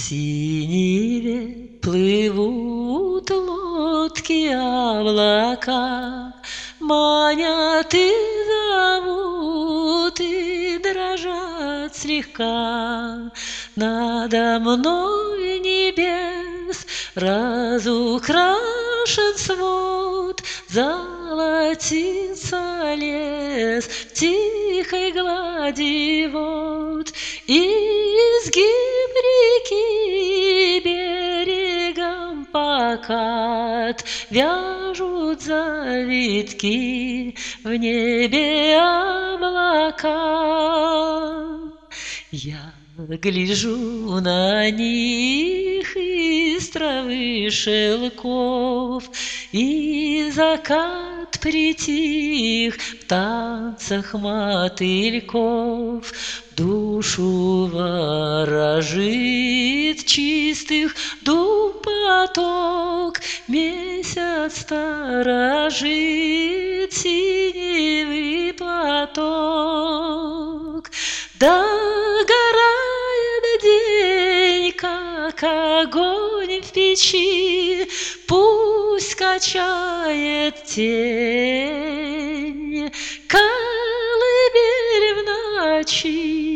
синеве плывут лодки, облака манят и зовут, и дрожат слегка. Надо мной небес разукрашен свод, золотится лес в тихой глади вод, и изгиб реки берегом покат вяжут завитки в небе облака. Я гляжу на них из травы шелков, и закат притих в танцах мотыльков. Душу ворожит чистых дуб поток, месяц сторожит синевый платок. Догорает день, как огонь в печи, пусть качает тень колыбель в ночи.